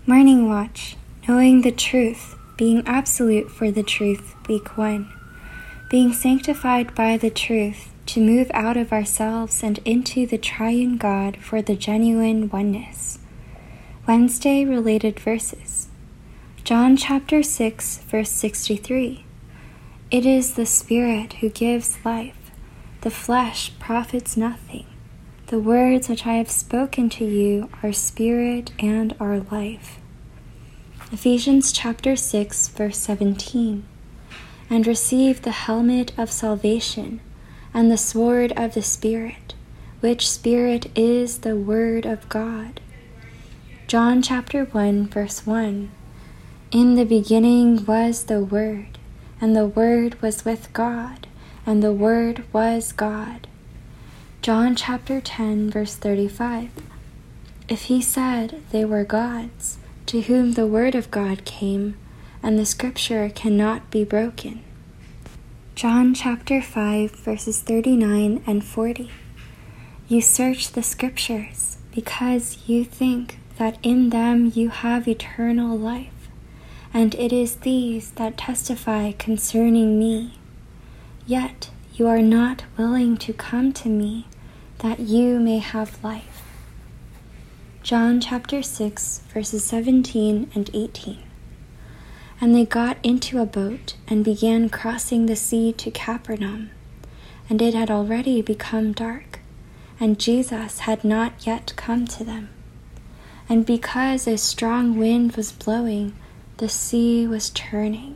Morning Watch, knowing the truth, being absolute for the truth, week 1. Being sanctified by the truth, to move out of ourselves and into the triune God for the genuine oneness. Wednesday related verses. John chapter 6, verse 63. It is the Spirit who gives life. The flesh profits nothing. The words which I have spoken to you are spirit and are life. Ephesians chapter 6, verse 17. And receive the helmet of salvation and the sword of the Spirit, which Spirit is the Word of God. John chapter 1, verse 1. In the beginning was the Word, and the Word was with God, and the Word was God. John chapter 10, verse 35. If he said they were gods, to whom the word of God came, and the scripture cannot be broken. John chapter 5, verses 39 and 40. You search the scriptures, because you think that in them you have eternal life, and it is these that testify concerning me. Yet you are not willing to come to me, that you may have life. John chapter 6, verses 17 and 18. And they got into a boat and began crossing the sea to Capernaum. And it had already become dark, and Jesus had not yet come to them. And because a strong wind was blowing, the sea was turning.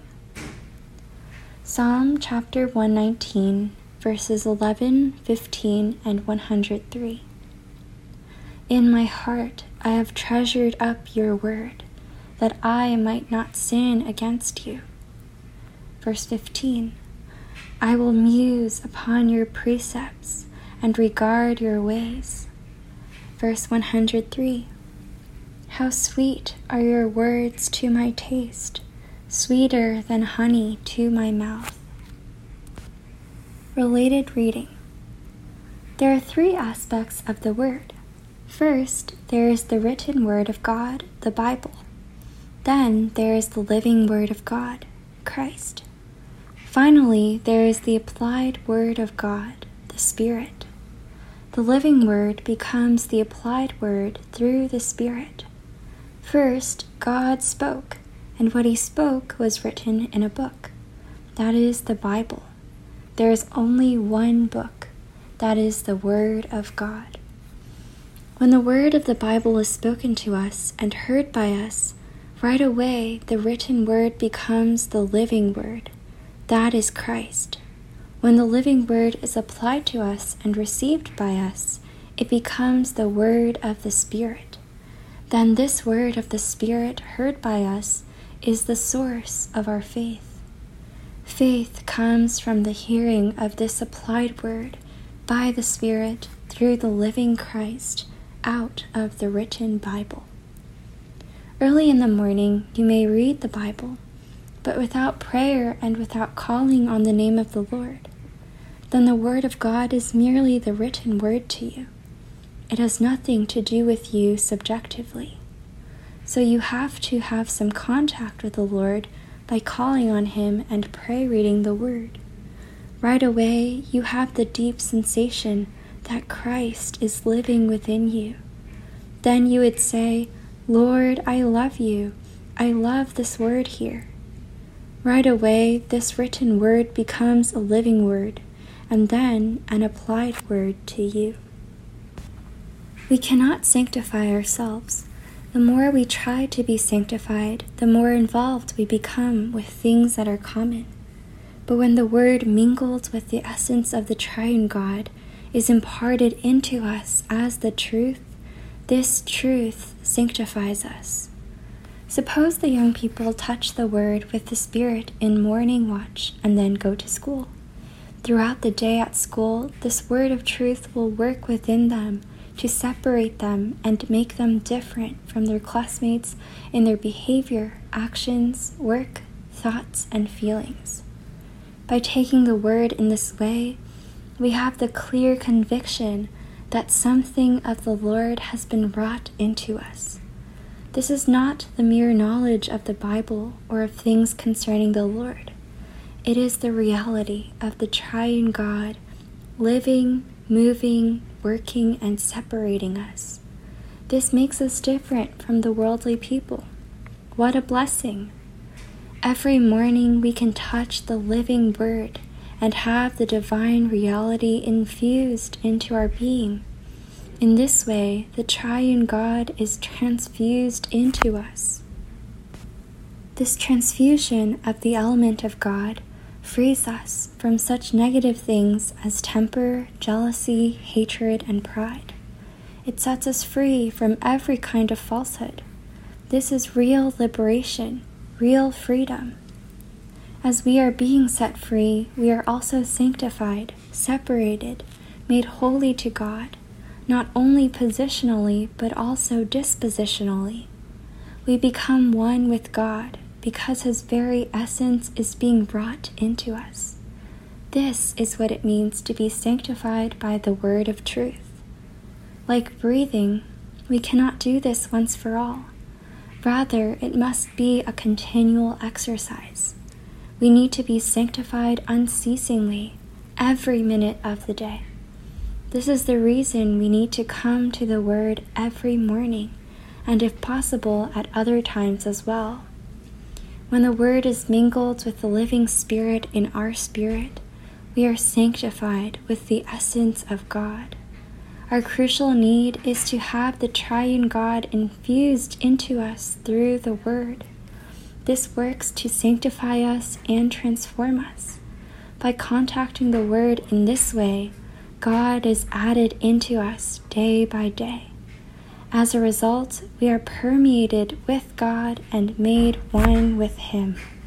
Psalm chapter 119, verses 11, 15, and 103. In my heart I have treasured up your word, that I might not sin against you. Verse 15. I will muse upon your precepts and regard your ways. Verse 103. How sweet are your words to my taste, sweeter than honey to my mouth. Related reading. There are 3 aspects of the Word. First, there is the written Word of God, the Bible. Then there is the living Word of God, Christ. Finally, there is the applied Word of God, the Spirit. The living Word becomes the applied Word through the Spirit. First, God spoke, and what he spoke was written in a book. That is the Bible. There is only one book, that is the Word of God. When the word of the Bible is spoken to us and heard by us, right away the written word becomes the living word. That is Christ. When the living word is applied to us and received by us, it becomes the word of the Spirit. Then this word of the Spirit heard by us is the source of our faith. Faith comes from the hearing of this applied word by the Spirit through the living Christ out of the written Bible. Early in the morning you may read the Bible, but without prayer and without calling on the name of the Lord, then the Word of God is merely the written word to you. It has nothing to do with you subjectively. So you have to have some contact with the Lord by calling on him and pray reading the Word. Right away, you have the deep sensation that Christ is living within you. Then you would say, Lord, I love you. I love this word here. Right away, this written word becomes a living word, and then an applied word to you. We cannot sanctify ourselves. The more we try to be sanctified, the more involved we become with things that are common. But when the word mingled with the essence of the triune God is imparted into us as the truth, this truth sanctifies us. Suppose the young people touch the word with the Spirit in morning watch and then go to school. Throughout the day at school, this word of truth will work within them to separate them and make them different from their classmates in their behavior, actions, work, thoughts, and feelings. By taking the word in this way, we have the clear conviction that something of the Lord has been wrought into us. This is not the mere knowledge of the Bible or of things concerning the Lord. It is the reality of the triune God living, moving, working, and separating us. This makes us different from the worldly people. What a blessing! Every morning we can touch the living Word and have the divine reality infused into our being. In this way, the triune God is transfused into us. This transfusion of the element of God frees us from such negative things as temper, jealousy, hatred, and pride. It sets us free from every kind of falsehood. This is real liberation, real freedom. As we are being set free, we are also sanctified, separated, made holy to God, not only positionally, but also dispositionally. We become one with God because His very essence is being brought into us. This is what it means to be sanctified by the word of truth. Like breathing, we cannot do this once for all. Rather, it must be a continual exercise. We need to be sanctified unceasingly, every minute of the day. This is the reason we need to come to the Word every morning, and if possible, at other times as well. When the Word is mingled with the living Spirit in our spirit, we are sanctified with the essence of God. Our crucial need is to have the triune God infused into us through the Word. This works to sanctify us and transform us. By contacting the Word in this way, God is added into us day by day. As a result, we are permeated with God and made one with Him.